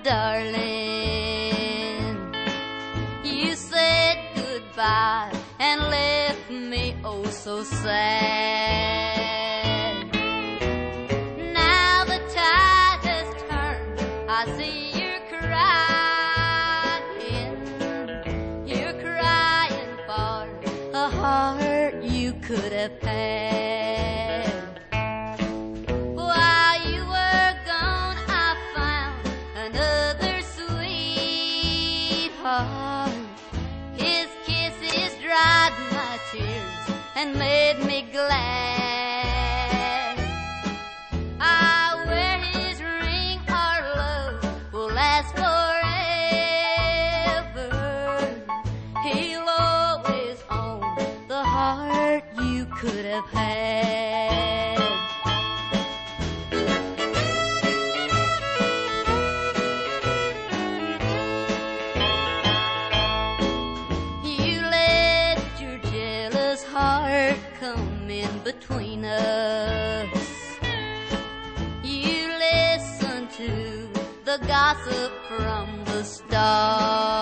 darling. You said goodbye and left me oh so sad. Now the tide has turned, I see you're crying. You're crying for a heart you could have had. While you were gone, I found another sweetheart. His kisses dried my tears and made me glad. I wear his ring, our love will last forever. He'll always own the heart you could have had. You let your jealous heart come in between us. You listen to the gossip from the stars.